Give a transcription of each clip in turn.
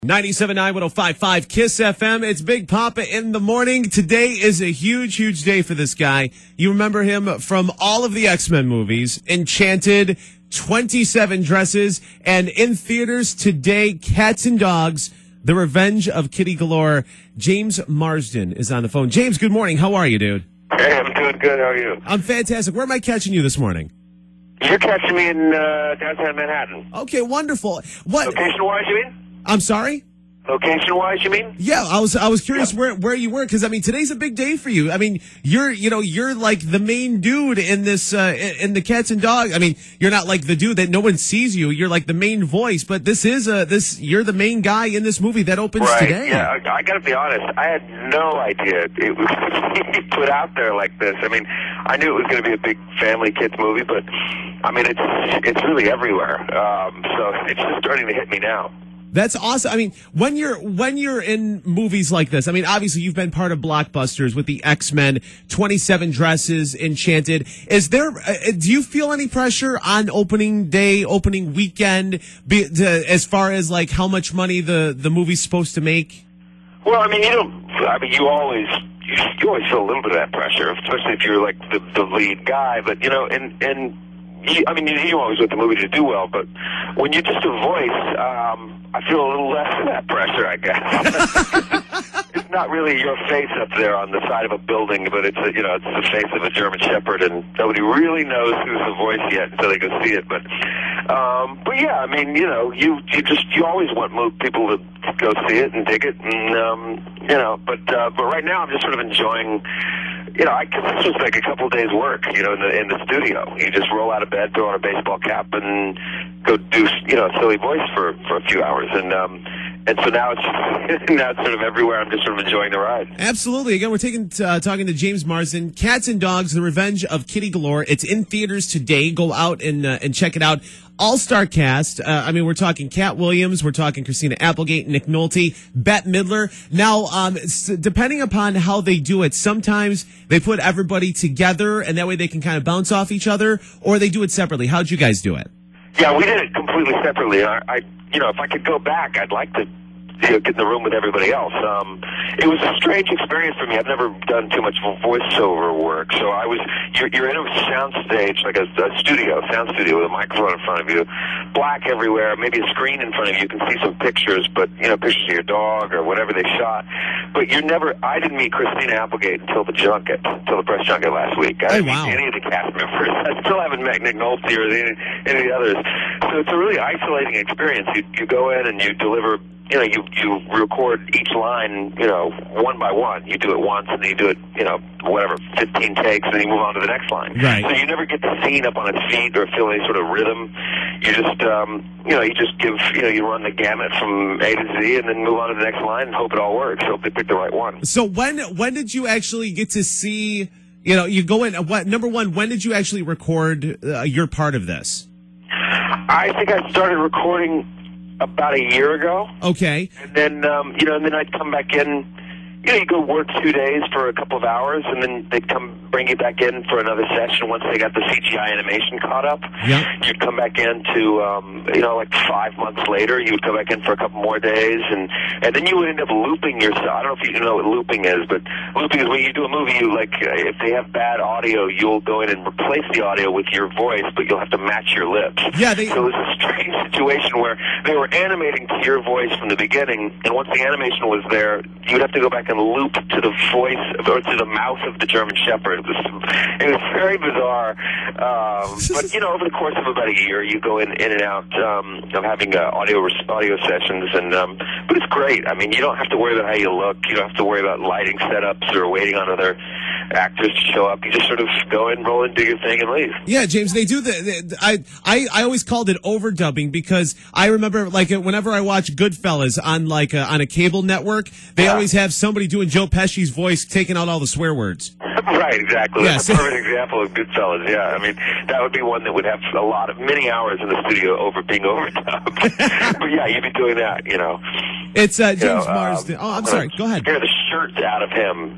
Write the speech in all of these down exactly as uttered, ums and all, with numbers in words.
ninety-seven point nine, one oh five point five KISS F M. It's Big Papa in the morning. Today is a huge, huge day for this guy. You remember him from all of the X-Men movies, Enchanted, twenty-seven Dresses, and in theaters today, Cats and Dogs, The Revenge of Kitty Galore. James Marsden is on the phone. James, good morning. How are you, dude? Hey, I'm doing good. How are you? I'm fantastic. Where am I catching you this morning? You're catching me in uh, downtown Manhattan. Okay, wonderful. What? Location-wise, you mean? I'm sorry? Location-wise, you mean? Yeah, I was I was curious Yeah. where where you were, because I mean today's a big day for you. I mean you're you know you're like the main dude in this uh, in the Cats and Dogs. I mean you're not like the dude that no one sees you. You're like the main voice, but this is a this you're the main guy in this movie that opens Right. today. Yeah, I, I got to be honest. I had no idea it was put out there like this. I mean, I knew it was going to be a big family kids movie, but I mean it's it's really everywhere. Um, so it's just starting to hit me now. That's awesome. I mean, when you're when you're in movies like this, I mean, obviously you've been part of blockbusters with the X-Men, twenty-seven Dresses, Enchanted. Is there? Uh, do you feel any pressure on opening day, opening weekend, be, to, as far as like how much money the the movie's supposed to make? Well, I mean, you don't. I mean, you always you, you always feel a little bit of that pressure, especially if you're like the, the lead guy. But you know, and and you, I mean, you, you always want the movie to do well. But when you're just a voice, um, I feel a little less of that pressure, I guess. It's not really your face up there on the side of a building, but it's a, you know it's the face of a German Shepherd, and nobody really knows who's the voice yet until they go see it. But um, but yeah, I mean, you know, you you just you always want mo- people to go see it and dig it, and um, you know. But uh, but right now, I'm just sort of enjoying. You know, I guess this was like a couple of days' work, you know, in the in the studio. You just roll out of bed, throw on a baseball cap, and go do, you know, a silly voice for, for a few hours. And um, and so now it's now it's sort of everywhere. I'm just sort of enjoying the ride. Absolutely. Again, we're taking uh, talking to James Marsden. Cats and Dogs: The Revenge of Kitty Galore. It's in theaters today. Go out and uh, and check it out. All-star cast. Uh, I mean, we're talking Cat Williams, we're talking Christina Applegate, Nick Nolte, Bette Midler. Now, um, s- depending upon how they do it, sometimes they put everybody together, and that way they can kind of bounce off each other, or they do it separately. How'd you guys do it? Yeah, we did it completely separately. I, I you know, if I could go back, I'd like to you know, get in the room with everybody else. Um, it was a strange experience for me. I've never done too much voiceover work, so I was. You're, you're in a sound stage, like a, a studio, sound studio with a microphone in front of you, black everywhere, maybe a screen in front of you. You can see some pictures, but you know, pictures of your dog or whatever they shot. But you're never. I didn't meet Christina Applegate until the junket, until the press junket last week. I didn't Oh, wow. meet any of the cast members. I still haven't met Nick Nolte or any, any of the others. So it's a really isolating experience. You you go in and you deliver. You know, you you record each line, you know, one by one. You do it once, and then you do it, you know, whatever, fifteen takes, and then you move on to the next line. Right. So you never get the scene up on its feet or feel any sort of rhythm. You just, um, you know, you just give, you know, you run the gamut from A to Z, and then move on to the next line and hope it all works. Hope they pick the right one. So when when did you actually get to see? You know, you go in. What number one? When did you actually record uh, your part of this? I think I started recording about a year ago. Okay. And then, um, you know, and then I'd come back in. You know, you go work two days for a couple of hours, and then they'd come bring you back in for another session once they got the C G I animation caught up. Yeah. You'd come back in to, um, you know, like five months later, you would come back in for a couple more days, and and then you would end up looping yourself. I don't know if you know what looping is, but looping is when you do a movie, you like, uh, if they have bad audio, you'll go in and replace the audio with your voice, but you'll have to match your lips. Yeah, they- So it was a strange situation where they were animating to your voice from the beginning, and once the animation was there, you would have to go back and loop to the voice or to the mouth of the German Shepherd. It was it was very bizarre. Um, but you know, over the course of about a year, you go in in and out um, of having uh, audio audio sessions, and um, but it's great. I mean, you don't have to worry about how you look. You don't have to worry about lighting setups or waiting on other actors to show up. You just sort of go in, roll in, do your thing, and leave. Yeah, James, they do the, the I, I I always called it overdubbing, because I remember like whenever I watch Goodfellas on like a, on a cable network, they Yeah. always have somebody doing Joe Pesci's voice, taking out all the swear words. Right, exactly. Yes. That's a perfect example of Goodfellas, yeah. I mean, that would be one that would have a lot of, many hours in the studio over being overdubbed. But yeah, you'd be doing that, you know. It's uh, James You know, Marsden. um, Oh, I'm sorry. Go ahead. Scare the shirt out of him.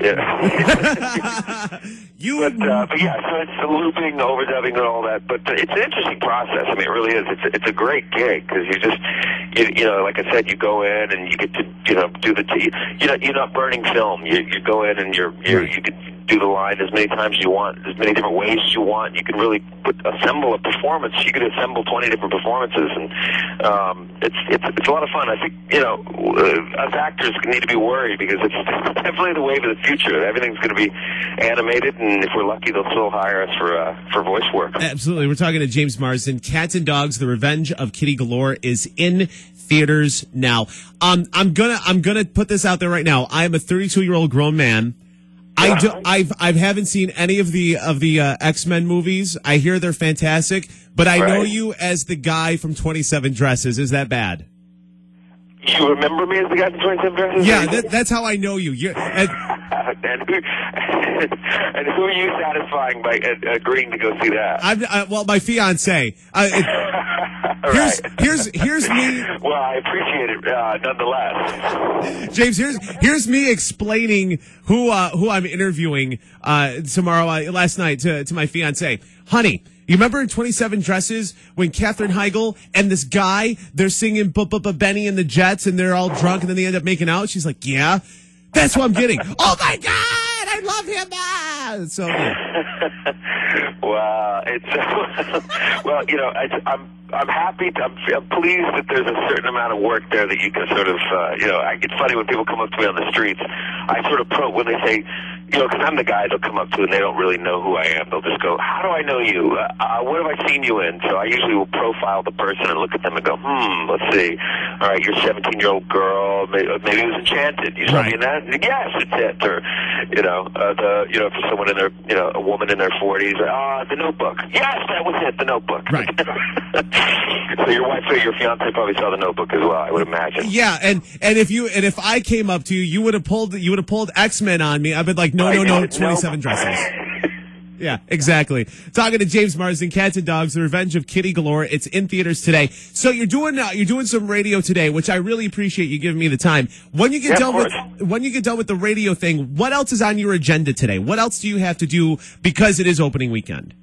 Yeah. You. But, uh, but yeah, so it's the looping, overdubbing, and all that. But it's an interesting process. I mean, it really is. It's it's a great gig because you just, you, you know, like I said, you go in and you get to, you know, do the, t- you know, you're not burning film. You you go in and you're, you're you can do the line as many times as you want, as many different ways as you want. You can really put assemble a performance. You could assemble twenty different performances, and um, it's it's it's a lot of fun. I think you know, uh, us actors need to be worried because it's definitely the wave of the future. Everything's going to be animated, and if we're lucky, they'll still hire us for uh, for voice work. Absolutely. We're talking to James Marsden. Cats and Dogs: The Revenge of Kitty Galore is in theaters now. Um, I'm gonna I'm gonna put this out there right now. I am a thirty-two year old grown man. I do, I've I haven't seen any of the of the uh, X-Men movies. I hear they're fantastic, but I Right. know you as the guy from twenty-seven Dresses. Is that bad? You remember me as the guy from twenty-seven Dresses? Yeah, that, that's how I know you. You're, and, and, who, and who are you satisfying by uh, agreeing to go see that? I'm, I, well, my fiance. Uh, it, here's Right. here's here's me. Well, I appreciate it uh, nonetheless. James, here's here's me explaining who uh, who I'm interviewing uh, tomorrow. Uh, last night to to my fiance, honey. You remember in twenty-seven Dresses when Katherine Heigl and this guy they're singing "But But But Benny and the Jets" and they're all drunk and then they end up making out? She's like, "Yeah, that's what I'm getting." Oh my God, I love him. Ah! So yeah. Well, it's well, you know, I, I'm I'm happy. To, I'm, I'm pleased that there's a certain amount of work there that you can sort of, uh, you know, I, it's funny when people come up to me on the streets. I sort of pro when they say, you know, because I'm the guy they'll come up to and they don't really know who I am. They'll just go, "How do I know you? Uh, uh, what have I seen you in?" So I usually will profile the person and look at them and go, "Hmm, let's see. All right, you're a seventeen-year-old girl. Maybe, maybe it was Enchanted. You saw me in that? Yes, it's it." Or, you know, uh, the you know, for someone in their, you know, a woman in their forties, ah, The Notebook. Yes, that was it, The Notebook. Right. So your wife or your fiance probably saw The Notebook as well, I would imagine. Yeah, and and if you and if I came up to you, you would have pulled you would have pulled X-Men on me. I've been like, no, no, no, twenty-seven Dresses. Yeah, exactly. Talking to James Marsden, Cats and Dogs: The Revenge of Kitty Galore. It's in theaters today. So you're doing uh, you're doing some radio today, which I really appreciate you giving me the time. When you get Yeah, done of with course. when you get done with the radio thing, what else is on your agenda today? What else do you have to do because it is opening weekend?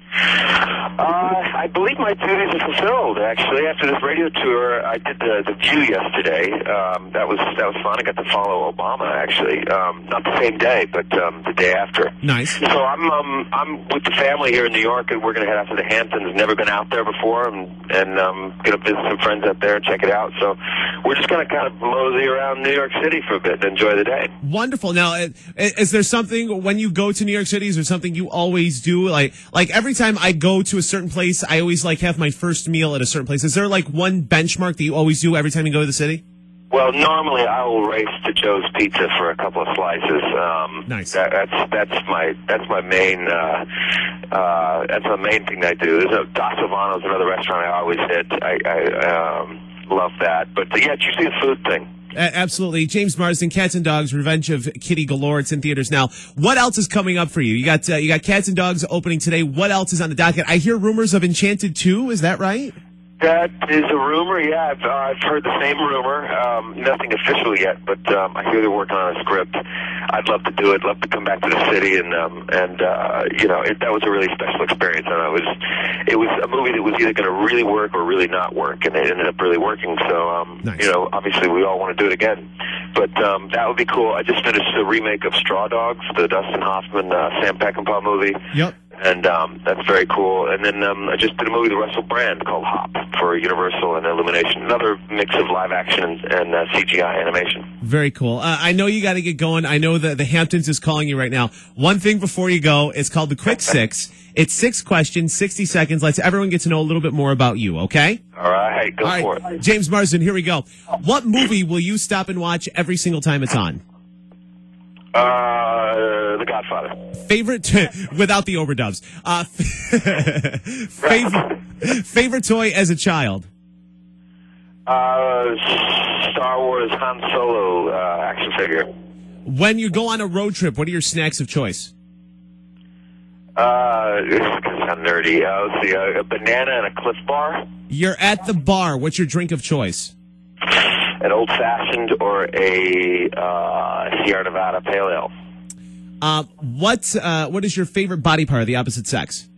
Uh, I believe my duties are fulfilled. Actually, after this radio tour, I did the the View yesterday. Um, that was that was fun. I got to follow Obama. Actually, um, not the same day, but um, the day after. Nice. So I'm um, I'm with the family here in New York, and we're going to head out to the Hamptons. Never been out there before, and and um, going to visit some friends out there and check it out. So we're just going to kind of mosey around New York City for a bit and enjoy the day. Wonderful. Now, i- is there something when you go to New York City? Is there something you always do? Like, like every time I go to a certain place, I always like have my first meal at a certain place. Is there like one benchmark that you always do every time you go to the city? Well, normally I will race to Joe's Pizza for a couple of slices. Um, Nice. That, that's that's my that's my main uh, uh, that's my main thing I do. There's a Dos Silvanos, another restaurant I always hit. I, I um, love that. But uh, yeah, it's usually a food thing. A- absolutely. James Marsden, Cats and Dogs: Revenge of Kitty Galore. It's in theaters now. What else is coming up for you? You got uh, you got Cats and Dogs opening today. What else is on the docket? I hear rumors of Enchanted two. Is that right? That is a rumor, yeah. I've, uh, I've heard the same rumor. Um, nothing official yet, but um, I hear they're working on a script. I'd love to do it. Love to come back to the city, and um, and uh, you know, it, that was a really special experience. And I was, it was a movie that was either going to really work or really not work, and it ended up really working. So, um, Nice. you know, obviously we all want to do it again. But um, that would be cool. I just finished the remake of Straw Dogs, the Dustin Hoffman, uh, Sam Peckinpah movie. Yep. And um, that's very cool. And then um, I just did a movie with Russell Brand called Hop for Universal and Illumination. Another mix of live action and, and uh, C G I animation. Very cool. Uh, I know you got to get going. I know that the Hamptons is calling you right now. One thing before you go, it's called the Quick Six. It's six questions, sixty seconds. Let's everyone get to know a little bit more about you, okay? All right, go All for right, it. James Marsden, here we go. What movie will you stop and watch every single time it's on? Uh, The Godfather. Favorite, without the overdubs. Uh, favorite, favorite toy as a child? Uh, Star Wars Han Solo uh, action figure. When you go on a road trip, what are your snacks of choice? Uh, this is going to sound nerdy. Uh, let's see, uh, a banana and a Cliff Bar, You're at the bar. What's your drink of choice? an old fashioned, or a uh, Sierra Nevada Pale Ale. Uh, what uh, what is your favorite body part of the opposite sex?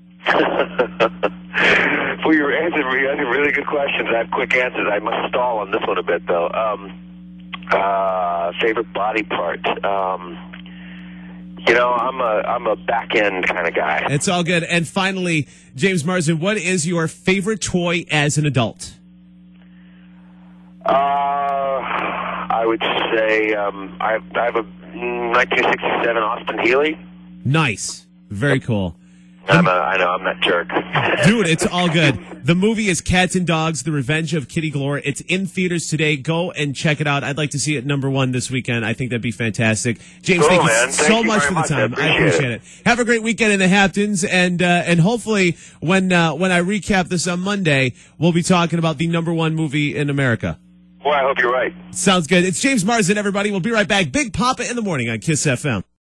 Well, you're answering, you're answering really good questions. I have quick answers. I must stall on this one a bit, though. Um, uh, favorite body part. Um, you know, I'm a I'm a back end kind of guy. It's all good. And finally, James Marsden, what is your favorite toy as an adult? Uh, I would say um, I, have, I have a nineteen sixty-seven Austin Healey. Nice. Very cool. I'm a, I know, I'm that jerk. Dude, it's all good. The movie is Cats and Dogs, The Revenge of Kitty Galore. It's in theaters today. Go and check it out. I'd like to see it number one this weekend. I think that'd be fantastic. James, Cool, thank you man. so Thank you much very for the much. I time. I appreciate appreciate it. Have a great weekend in the Hamptons, and uh, and hopefully when uh, when I recap this on Monday, we'll be talking about the number one movie in America. Well, I hope you're right. Sounds good. It's James Marsden, everybody. We'll be right back. Big Papa in the morning on Kiss F M.